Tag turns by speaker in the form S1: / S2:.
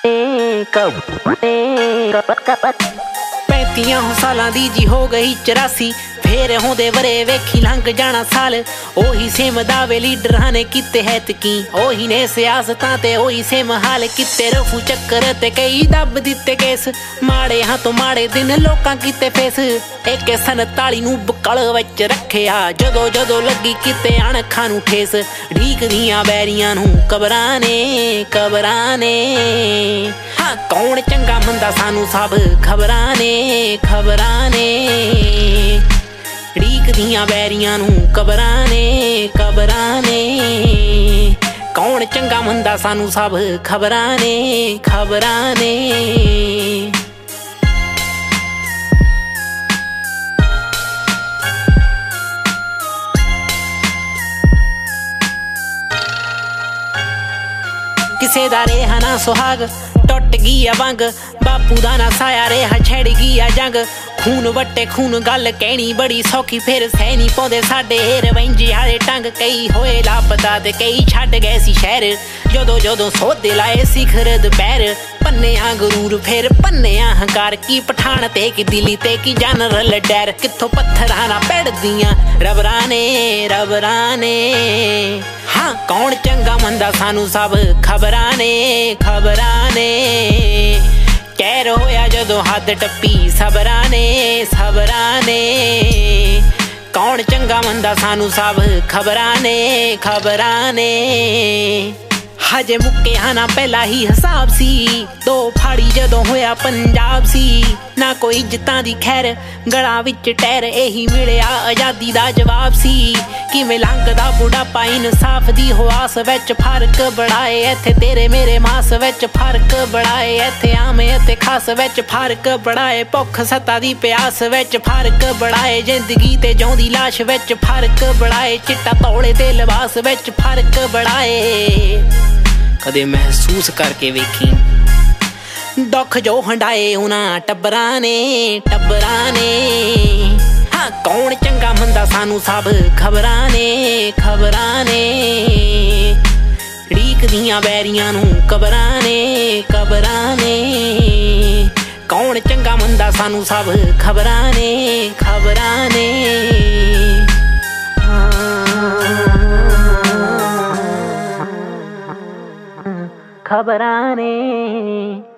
S1: पैंतियां सालां दी जी हो गई 84 फेर होंदे वरे वेखी लंघ जाना साल ओही सेम दावे लीडरां ने किते हैतकी ओही ने सियासतां ते ओही सेम हाल किते रफू चक्कर ते कई दब दिते केस माड़े हां तो माड़े दिन लोकां किते फेस एक 47 नूं बकल विच रखिया जदों जदों लगी किते अणखां नूं ठेस ढीकदियां बैरियां नूं कबरां ने हाँ कौन चंगा मंदा सानू सब खबरां ने ढीकदियां बैरियां नूं कबरां ने कौन चंगा मंदा सानू सब खबरां ने किसे दा रेहा ना सुहाग टुट गई वंग बापू दा ना साया रेहा छड़ गई जंग खून वट्टे खून गल कहनी बड़ी सौखी फिर सैनी पौंदे साडे रवंजे आले टंग कई होए लापता ते कई छड्ड गए सी शहर जदों जदों सौदे लाए सिखर दुपहर पन्नेआं गरूर फिर पन्नेआं हंकार की पठान ते की दिल्ली ते की जनरल डैर कित्थों पत्थरां ना पैड़दियां रबरां ने हाँ कौन चंगा मंदा सानू सब खबरां ने कैर होया जदों हद टप्पी सबरां ने कौन चंगा मंदा सानू सब खबरां ने हजे मुक्के हाना पहला ही हिसाब सी दो फाड़ी जदों होया पंजाब सी ना कोई इज्जतां दी खैर गड़ा विच टैर यही मिलिया आजादी दा जवाब सी किवें लंघदा बुढ़ापा इंसाफ दी होआस विच फर्क बड़ाए इत्थे तेरे मेरे मास विच फर्क बड़ाए इत्थे आमे ते खास विच फर्क बड़ाए भुख सत्ता दी प्यास विच फर्क बड़ाए जिंदगी ते जिउंदी लाश विच फर्क बड़ाए चिट्टा तौले ते लिबास विच फर्क बड़ाए कदे महसूस करके वेखी दुख जो हंडाए उन्हां टब्बरां ने हाँ कौन चंगा मंदा सानू सब खबरां ने ढीकदियां बैरियां नूं कबरां ने कौन चंगा मंदा सानू सब खबरां ने खबरां ने।